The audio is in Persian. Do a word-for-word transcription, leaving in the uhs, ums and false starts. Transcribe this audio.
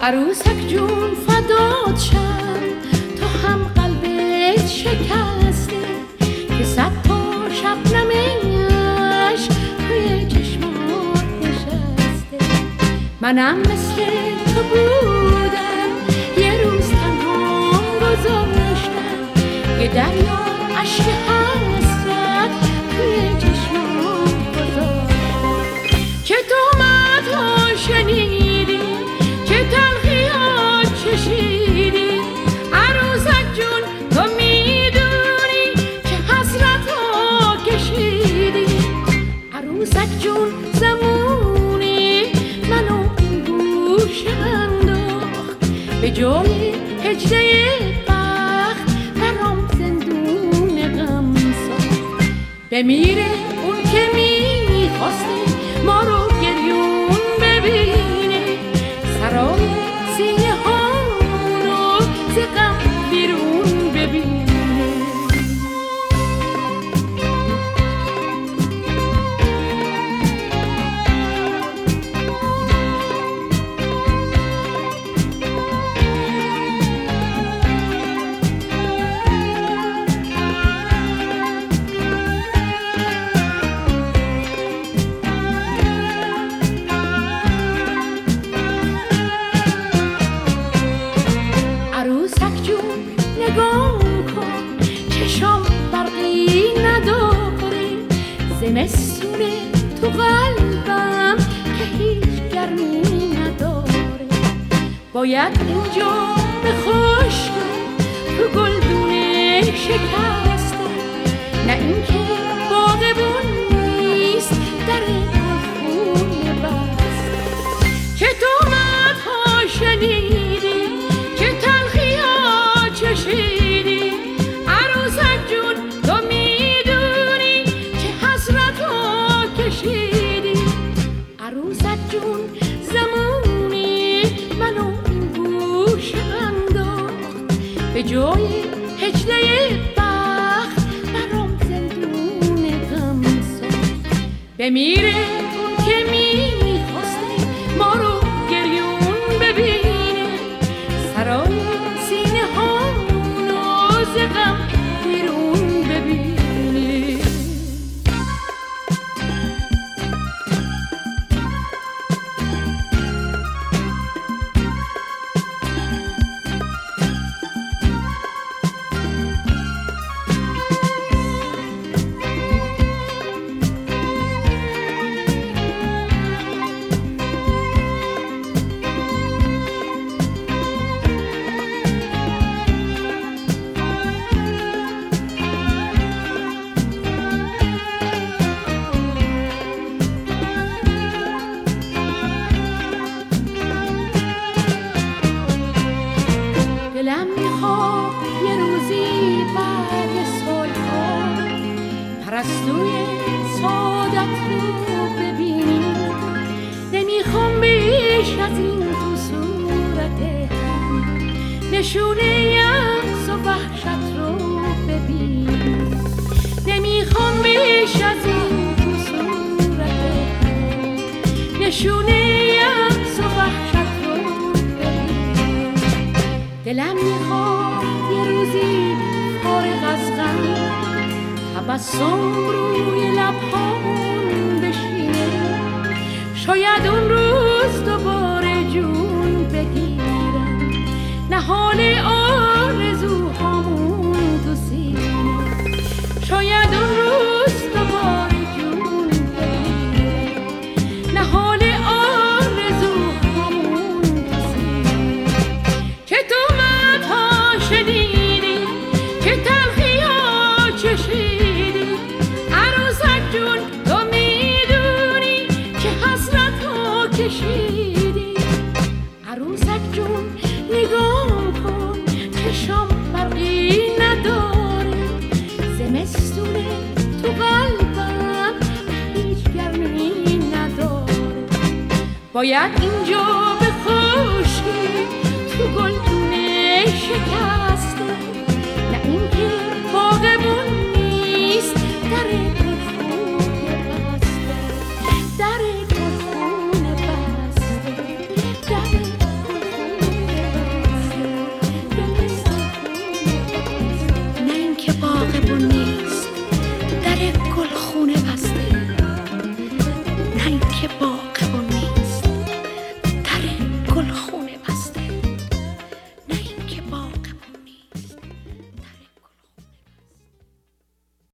عروسک جون فدات شم، تو هم قلبت شکسته که صد تا شبنمش توی چشمات نشسته. منم مثل تو بودم، یه روز تنها گذاشتم، یه دریا اشک حسرت توی چشمات گذاشتم. که تو مدها شنیدی، که تلخیات چشیدی، عروسک جون تو میدونی که حسرت ها کشیدی. عروسک جون زمونی منو این گوش انداخت، به جای هجله بخت برام زندون غم ساخت. بمیره اون که میخواسته ما رو گریون ببینه، سرای سینه ها رو ز غم بیرون ببینه. عروسک جون نگاه کن، چشام برقی نداره، زمستونه تو قلبم که هیچ گرمی نداره. باید اینجا به خشکی تو گلدونه شکسته، نه اینکه باغبون نیست در گلخونه بسته. که تو مدها شنیدی، که تلخیات چشیدی، عروسک جون تو میدونی که حسرت ها کشیدی. عروسک جون زمونی منو این گوش انداخت، به جای هجله بخت برام زندون غم ساخت. بمیره اون که میخواسته ما رو گریون ببینه، سرای سینه ها رو ز غم بیرون ببینه. دلم میخواد یه روزی بعد سالها پرستوی سعادت رو ببینی. نمیخوام بیش از این تو صورت هم نشونه یأس و وحشت رو ببینی. نمیخوام بیش از این تو صورت هم نشونه یأس و وحشت رو ببینی. دلم میخواد یه روزی فارغ از غم تبسم روی لبهام بشینه. شاید اون روز دوباره جون بگیرم، نهال آرزوهامون تو سینه. شاید اون روز دوباره جون بگیرم، نهال آرزوهامون تو سینه. که تو مدها شنیدی، که تلخیات چشیدی، عروسک جون تو میدونی که حسرت ها کشیدی. عروسک جون نگاه کن، چشام برقی نداره، زمستونه تو قلبم هیچ گرمی نداره. باید اینجا